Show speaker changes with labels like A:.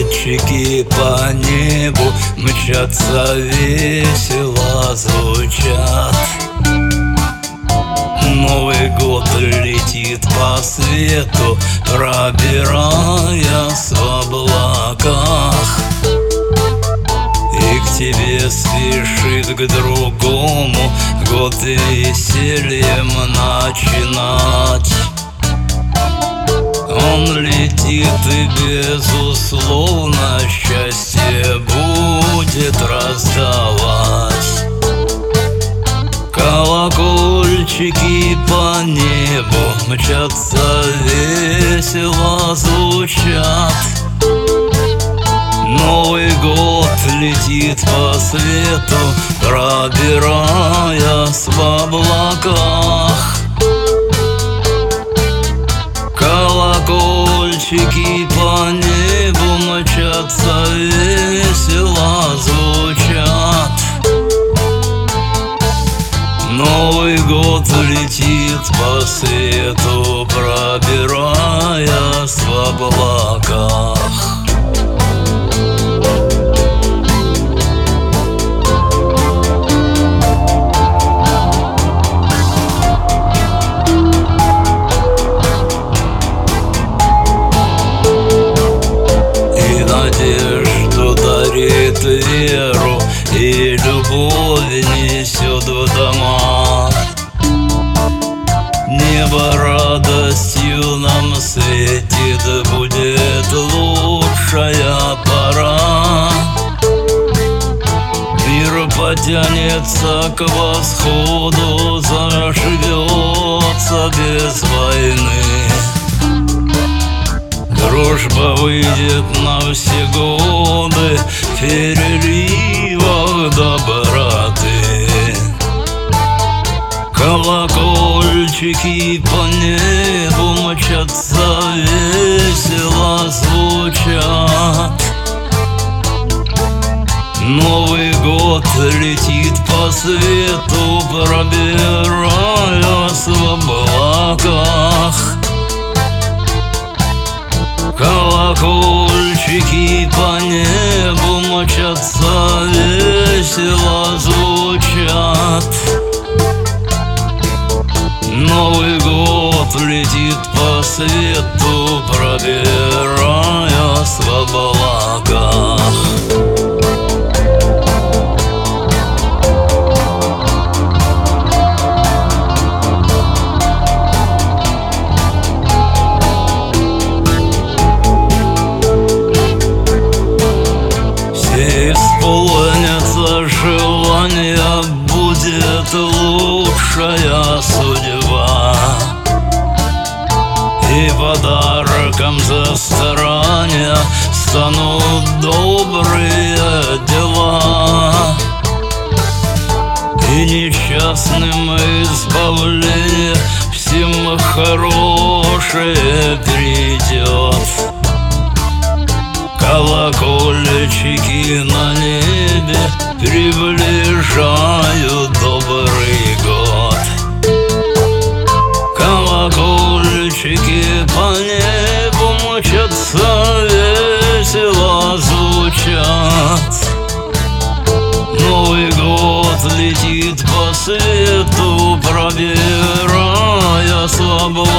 A: Колокольчики по небу мчатся, весело звучат. Новый год летит по свету, пробираясь в облаках. И к тебе спешит к другому год весельем начинать. Он летит, и безусловно счастье будет раздавать. Колокольчики по небу мчатся, весело звучат. Новый год летит по свету, пробираясь в облаках. Колокольчики по небу мчатся, весело звучат. Новый год летит по свету, пробираясь в облаках. Надежду дарит, веру и любовь несет в дома. Небо радостью нам светит, будет лучшая пора. Мир потянется к восходу, заживется без войны. Дружба выйдет на все годы в переливах доброты. Колокольчики по небу мчатся, весело звучат. Новый год летит по свету, пробираясь в облаках. Колокольчики по небу мчатся, весело звучат. Новый год летит по свету, пробираясь в облаках. Исполнится желание, будет лучшая судьба. И подарком за старания станут добрые дела. И несчастным избавление, всем хорошее придет. Колокольчики на небе приближают добрый год. Колокольчики по небу мчатся, весело звучат. Новый год летит по свету, пробираясь в облаках.